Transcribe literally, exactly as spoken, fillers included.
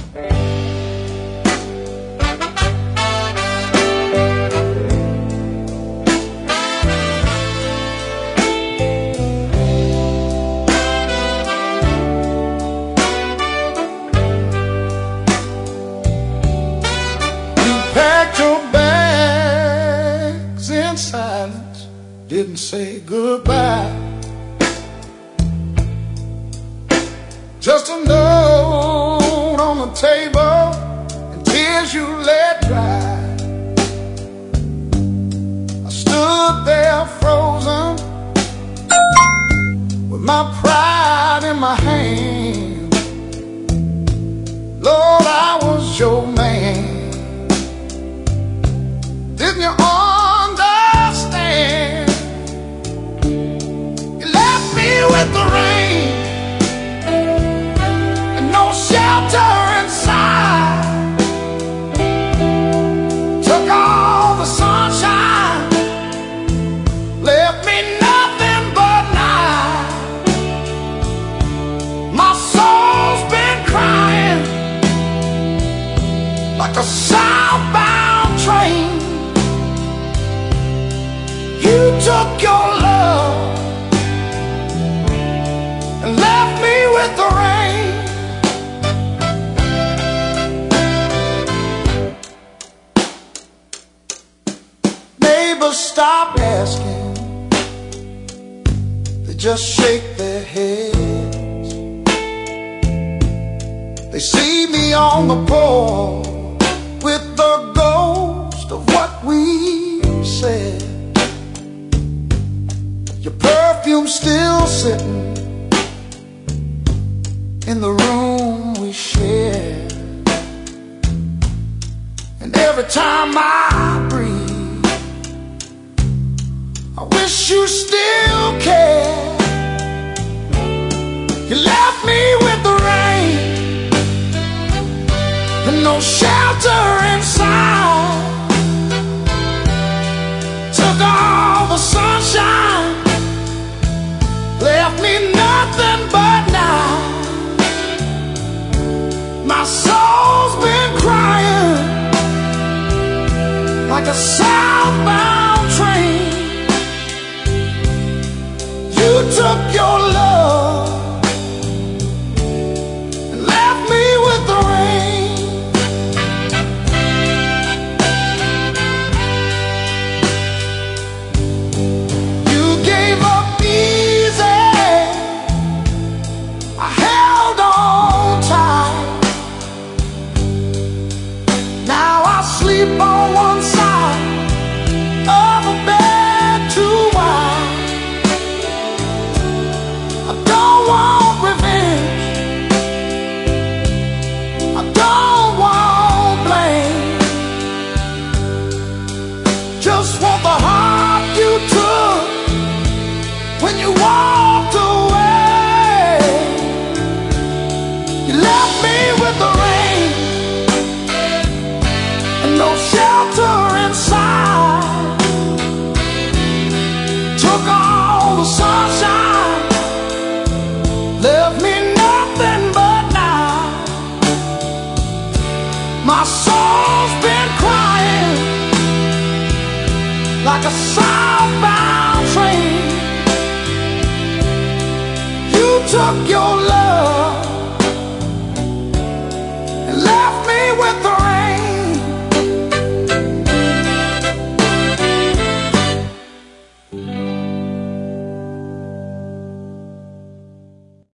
Didn't say goodbye. Just a note on the table and tears you let dry. I stood there frozen with my pride in my hand. Lord, I was your man. Didn't you understand? With the rain and no shelter inside, took all the sunshine, left me nothing but night. My soul's been crying like a southbound train. You took your love and left me with the rain. Neighbors stop asking, they just shake their heads. They see me on the porch with the ghost of what we said. Your perfume's still sitting in the room we share, and every time I breathe, I wish you still care. You left me with the rain and no shelter inside, took all the sunshine, left me nothing but night. My soul's been crying like a southbound train. You took your love and left me with the rain. You gave up easy, I held on tight. Now I sleep on one side of a bed too wide. I don't want revenge, I don't want blame, just want the heart you took when you walked away. You left me with the rain, no shelter